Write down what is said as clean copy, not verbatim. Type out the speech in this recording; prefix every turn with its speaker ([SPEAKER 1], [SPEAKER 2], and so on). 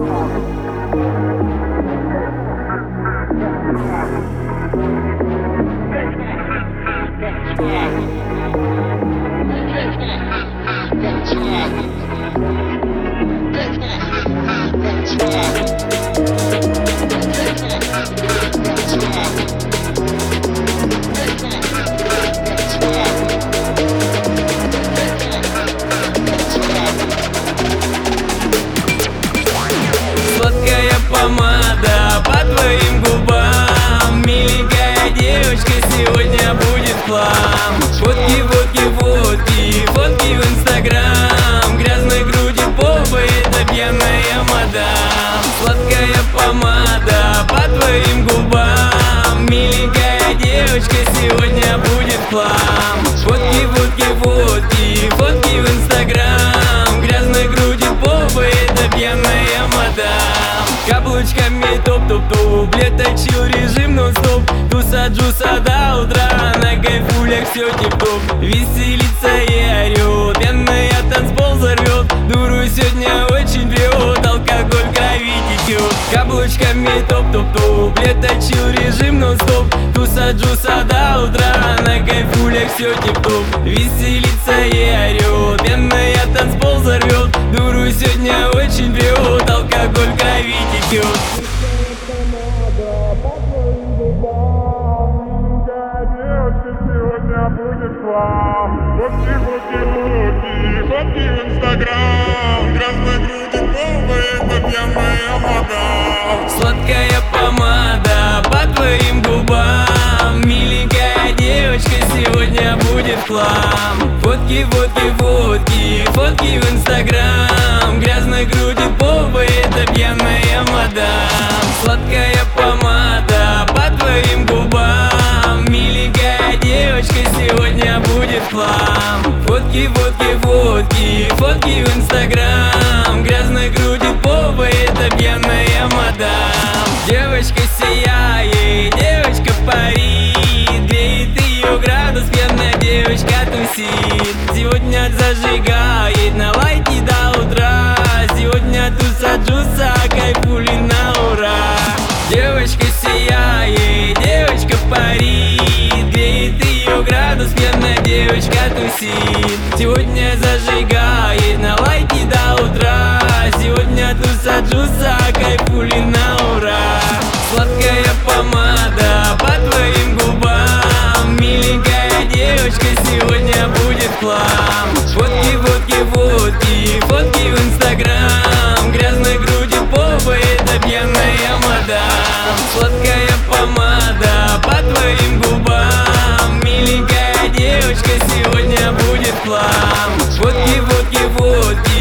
[SPEAKER 1] Сладкая помада по твоим губам. Миленькая девочка, сегодня будет хлам. Фотки, фотки, фотки, фотки в инстаграм. Грязной груди попы, это пьяная мадам. Сладкая помада по твоим губам. Миленькая девочка, сегодня будет хлам. Фотки, фотки, фотки, фотки в инстаграм. Грязной груди попы, это пьяная мадам. Каблучками топ-топ-топ, леточил режим нон-стоп. Туса-джуса до утра, на кайфулях все тип-топ. Веселится и орёт, пьяная танцпол взорвет. Дуру сегодня очень прет, алкоголь в крови течет. Каблучками топ-топ-топ, леточил режим нон-стоп. Туса-джуса до утра, на кайфулях все тип-топ. Веселится и орёт, пьяная танцпол взорвет. Дуру сегодня очень прет, алкоголь в крови течет.
[SPEAKER 2] Фотки, фотки, фотки, фотки в инстаграм. Грязной груди попы, это пьяная мадам.
[SPEAKER 1] Сладкая помада по твоим губам. Миленькая девочка, сегодня будет хлам. Фотки, фотки, фотки, фотки в инстаграм. Грязной груди попы, это пьяная мадам. Сладкая помада по твоим губам. Миленькая девочка, сегодня будет хлам. Фотки, фотки, фотки, фотки в инстаграм. Грязной груди попы, это пьяная мадам. Девочка сияет, девочка парит. Греет ее градус, пьяная девочка тусит. Сегодня зажигает на лайке до утра. Сегодня туса-джуса, кайфули на ура. Девочка сияет, девочка парит. Греет ее градус, пьяная девочка тусит. Сегодня зажигает на лайке до утра. Сегодня туса-джуса, кайфули на ура. Сладкая помада по твоим губам. Миленькая девочка, сегодня будет хлам. Фотки, фотки, фотки, фотки в инстаграм. Грязной груди попы, это пьяная мадам. Сладкая помада по твоим губам. Миленькая девочка, сегодня будет хлам. Фотки, фотки, фотки,